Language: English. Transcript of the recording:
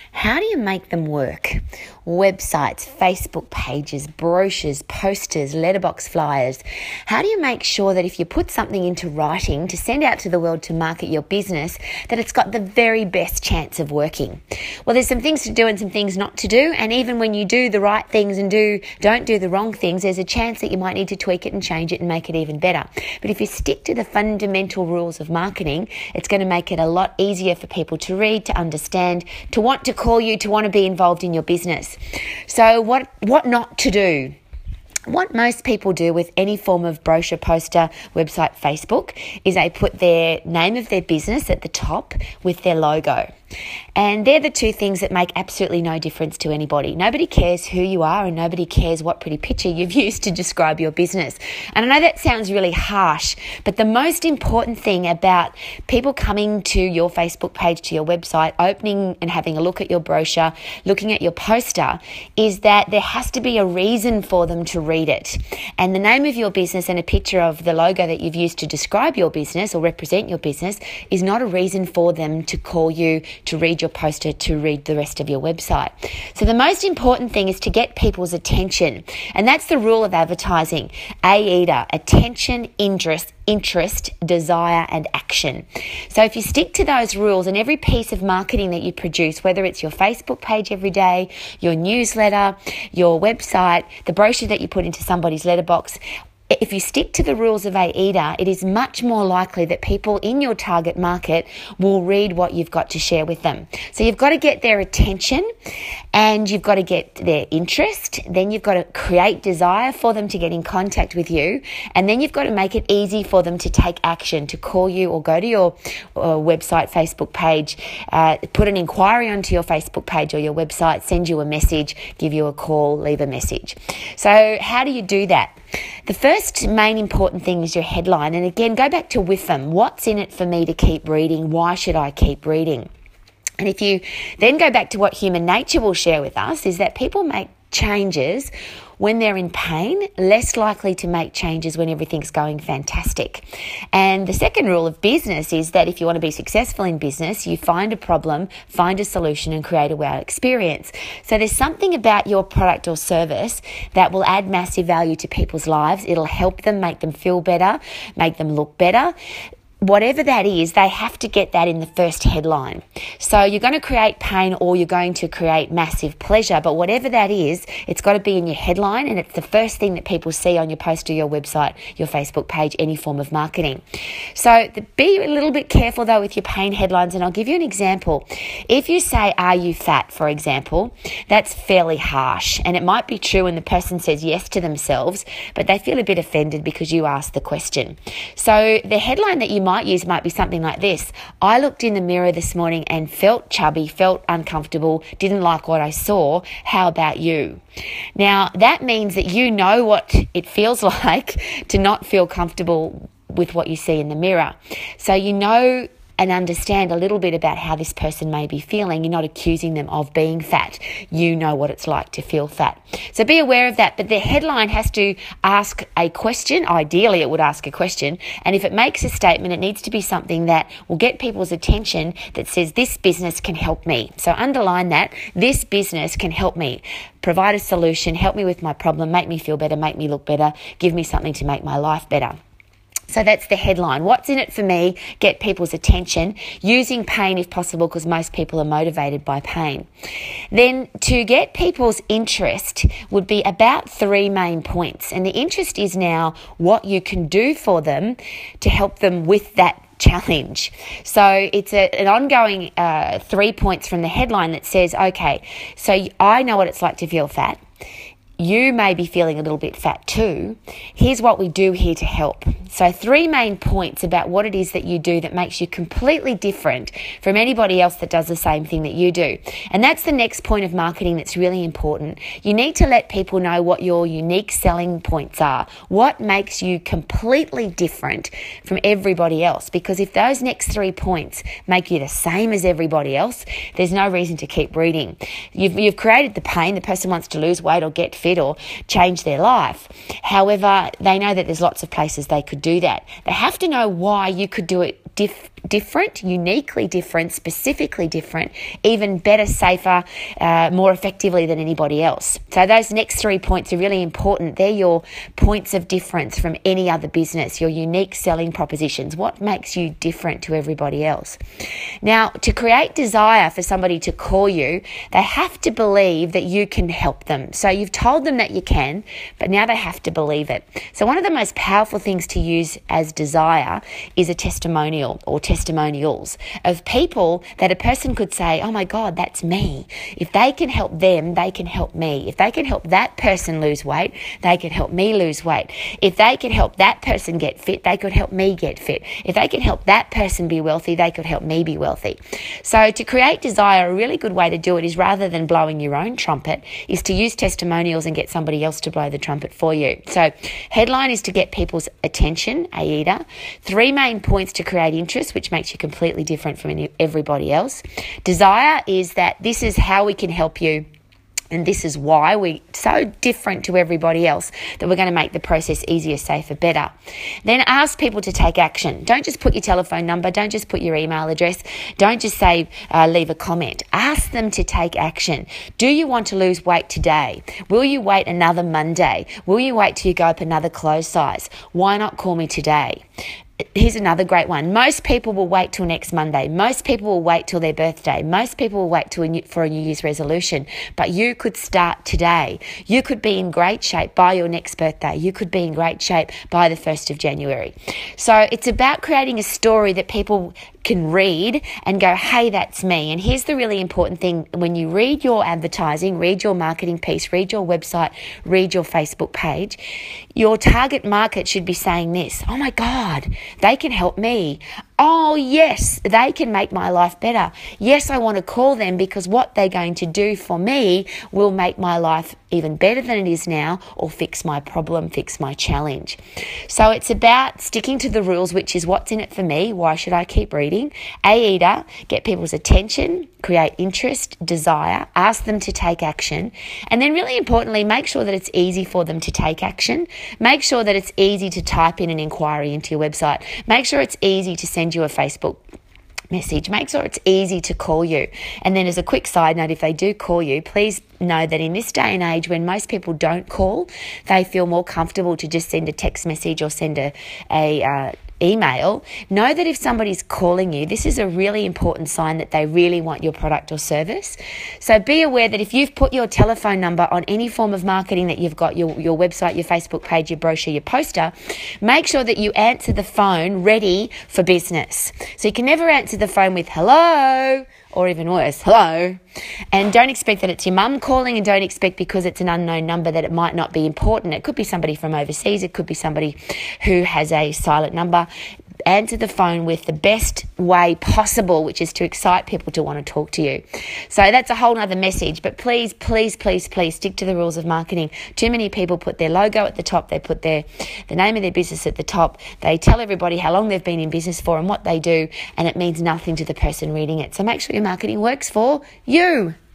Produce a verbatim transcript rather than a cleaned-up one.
How do you make them work? Websites, Facebook pages, brochures, posters, letterbox flyers. How do you make sure that if you put something into writing to send out to the world to market your business, that it's got the very best chance of working? Well, there's some things to do and some things not to do. And even when you do the right things and do don't do the wrong things, there's a chance that you might need to tweak it and change it and make it even better. But if you stick to the fundamental rules of marketing, it's going to make it a lot easier for people to read, to understand, to want to call you, to want to be involved in your business. So what what not to do? What most people do with any form of brochure, poster, website, Facebook is they put their name of their business at the top with their logo. And they're the two things that make absolutely no difference to anybody. Nobody cares who you are and nobody cares what pretty picture you've used to describe your business. And I know that sounds really harsh, but the most important thing about people coming to your Facebook page, to your website, opening and having a look at your brochure, looking at your poster, is that there has to be a reason for them to read it. And the name of your business and a picture of the logo that you've used to describe your business or represent your business is not a reason for them to call you, to read your poster, to read the rest of your website. So the most important thing is to get people's attention. And that's the rule of advertising. AIDA, attention, interest, interest, desire, and action. So if you stick to those rules in every piece of marketing that you produce, whether it's your Facebook page every day, your newsletter, your website, the brochure that you put into somebody's letterbox, if you stick to the rules of AIDA, it is much more likely that people in your target market will read what you've got to share with them. So you've got to get their attention and you've got to get their interest. Then you've got to create desire for them to get in contact with you. And then you've got to make it easy for them to take action, to call you or go to your uh, website, Facebook page, uh, put an inquiry onto your Facebook page or your website, send you a message, give you a call, leave a message. So how do you do that? The first main important thing is your headline. And again, go back to with them. What's in it for me to keep reading? Why should I keep reading? And if you then go back to what human nature will share with us, is that people make changes when they're in pain, less likely to make changes when everything's going fantastic. And the second rule of business is that if you want to be successful in business, you find a problem, find a solution, and create a wow experience. So there's something about your product or service that will add massive value to people's lives. It'll help them, make them feel better, make them look better. Whatever that is, they have to get that in the first headline. So you're going to create pain or you're going to create massive pleasure, but whatever that is, it's got to be in your headline, and it's the first thing that people see on your poster, your website, your Facebook page, any form of marketing. So the, be a little bit careful though with your pain headlines, and I'll give you an example. If you say, "Are you fat?" for example, that's fairly harsh, and it might be true when the person says yes to themselves, but they feel a bit offended because you asked the question. So the headline that you might might use might be something like this: "I looked in the mirror this morning and felt chubby, felt uncomfortable, didn't like what I saw. How about you?" Now, that means that you know what it feels like to not feel comfortable with what you see in the mirror. So you know and understand a little bit about how this person may be feeling. You're not accusing them of being fat. You know what it's like to feel fat. So be aware of that. But the headline has to ask a question. Ideally, it would ask a question. And if it makes a statement, it needs to be something that will get people's attention, that says, "This business can help me." So underline that. This business can help me. Provide a solution, help me with my problem, make me feel better, make me look better, give me something to make my life better. So that's the headline. What's in it for me? Get people's attention, using pain if possible, because most people are motivated by pain. Then to get people's interest would be about three main points. And the interest is now what you can do for them to help them with that challenge. So it's a, an ongoing uh, three points from the headline that says, okay, so I know what it's like to feel fat. You may be feeling a little bit fat too. Here's what we do here to help. So three main points about what it is that you do that makes you completely different from anybody else that does the same thing that you do. And that's the next point of marketing that's really important. You need to let people know what your unique selling points are. What makes you completely different from everybody else? Because if those next three points make you the same as everybody else, there's no reason to keep reading. You've, you've created the pain. The person wants to lose weight or get fit. benefit or change their life. However, they know that there's lots of places they could do that. They have to know why you could do it Dif- different, uniquely different, specifically different, even better, safer, uh, more effectively than anybody else. So those next three points are really important. They're your points of difference from any other business, your unique selling propositions. What makes you different to everybody else? Now, to create desire for somebody to call you, they have to believe that you can help them. So you've told them that you can, but now they have to believe it. So one of the most powerful things to use as desire is a testimonial or testimonials of people that a person could say, oh my God, that's me. If they can help them, they can help me. If they can help that person lose weight, they could help me lose weight. If they could help that person get fit, they could help me get fit. If they can help that person be wealthy, they could help me be wealthy. So to create desire, a really good way to do it is, rather than blowing your own trumpet, is to use testimonials and get somebody else to blow the trumpet for you. So headline is to get people's attention, AIDA. Three main points to create interest, which makes you completely different from any, everybody else. Desire is that this is how we can help you, and this is why we're so different to everybody else that we're going to make the process easier, safer, better. Then ask people to take action. Don't just put your telephone number. Don't just put your email address. Don't just say, uh, leave a comment. Ask them to take action. Do you want to lose weight today? Will you wait another Monday? Will you wait till you go up another clothes size? Why not call me today? Here's another great one. Most people will wait till next Monday. Most people will wait till their birthday. Most people will wait till a new, for a New Year's resolution. But you could start today. You could be in great shape by your next birthday. You could be in great shape by the first of January. So it's about creating a story that people can read and go, hey, that's me. And here's the really important thing. When you read your advertising, read your marketing piece, read your website, read your Facebook page, your target market should be saying this: oh my God, they can help me. Oh yes, they can make my life better. Yes, I want to call them because what they're going to do for me will make my life even better than it is now, or fix my problem, fix my challenge. So it's about sticking to the rules, which is what's in it for me. Why should I keep reading? AIDA, get people's attention, create interest, desire, ask them to take action. And then really importantly, make sure that it's easy for them to take action. Make sure that it's easy to type in an inquiry into your website. Make sure it's easy to send you a Facebook message. Make sure it's easy to call you. And then as a quick side note, if they do call you, please know that in this day and age when most people don't call, they feel more comfortable to just send a text message or send a, a uh, email. Know that if somebody's calling you, this is a really important sign that they really want your product or service. So be aware that if you've put your telephone number on any form of marketing that you've got, your, your website, your Facebook page, your brochure, your poster, make sure that you answer the phone ready for business. So you can never answer the phone with hello, or even worse, hello. And don't expect that it's your mum calling, and don't expect because it's an unknown number that it might not be important. It could be somebody from overseas. It could be somebody who has a silent number. Answer the phone with the best way possible, which is to excite people to want to talk to you. So that's a whole nother message, but please, please, please, please stick to the rules of marketing. Too many people put their logo at the top. They put their the name of their business at the top. They tell everybody how long they've been in business for and what they do, and it means nothing to the person reading it. So make sure your marketing works for you.